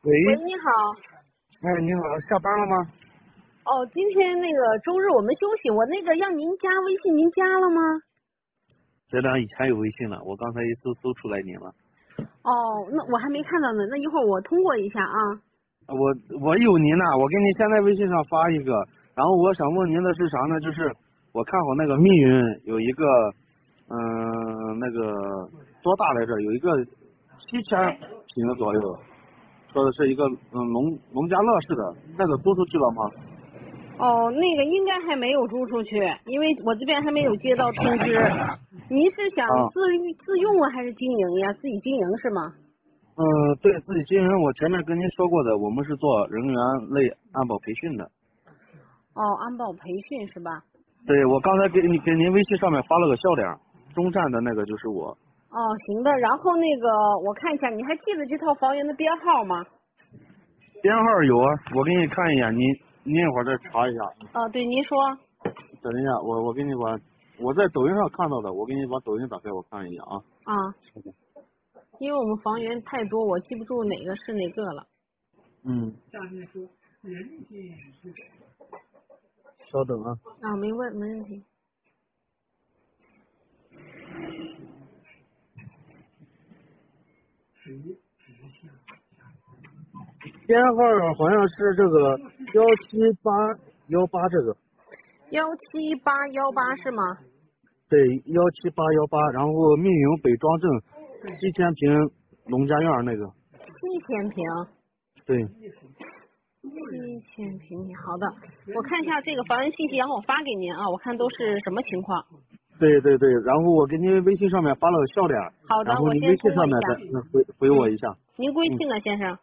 喂， 喂，你好。 哎，你好，下班了吗？ 哦，今天那个周日我们休息，我那个让您加微信，您加了吗？ 这俩以前有微信了，我刚才一搜出来您了。 哦，那我还没看到呢，那一会儿我通过一下啊。 我有您呢，我给您现在微信上发一个，然后我想问您的是啥呢？就是我看好那个密云有一个，那个多大来着？有一个7000平左右，说的是一个农家乐似的，那个租出去了吗？ 哦，那个应该还没有租出去，因为我这边还没有接到通知。您是想啊， 自用啊，还是经营呀？自己经营是吗？ 对自己经营，我前面跟您说过的，我们是做人员类安保培训的。 哦，安保培训是吧？ 对，我刚才给您微信上面发了个笑脸，中站的那个就是我。 哦，行的。然后那个我看一下，你还记得这套房源的编号吗？ 编号有啊，我给你看一眼，您一会儿再查一下。 对，您说。 等一下，我给你把我在抖音上看到的，我给你把抖音打开，我看一眼啊。 啊，因为我们房源太多，我记不住哪个是哪个了。 嗯。稍等啊。 啊，没问题。 编号好像是这个17818这个。 17818是吗？ 对，17818，然后密云北庄镇7000平农家院那个。 7000平。 对。 7000平米，好的，我看一下这个房源信息，然后我发给您啊，我看都是什么情况。 对，然后我给您微信上面发了个笑脸， 好的， 然后您我先微信上面通过一下。 再回我一下。 您贵姓呢，先生？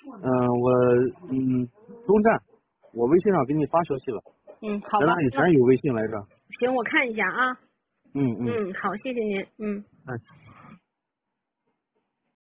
中站，我微信上给你发消息了。 好的。 咱俩以前有微信来着。 行，我看一下啊。 嗯。 好，谢谢您。 哎。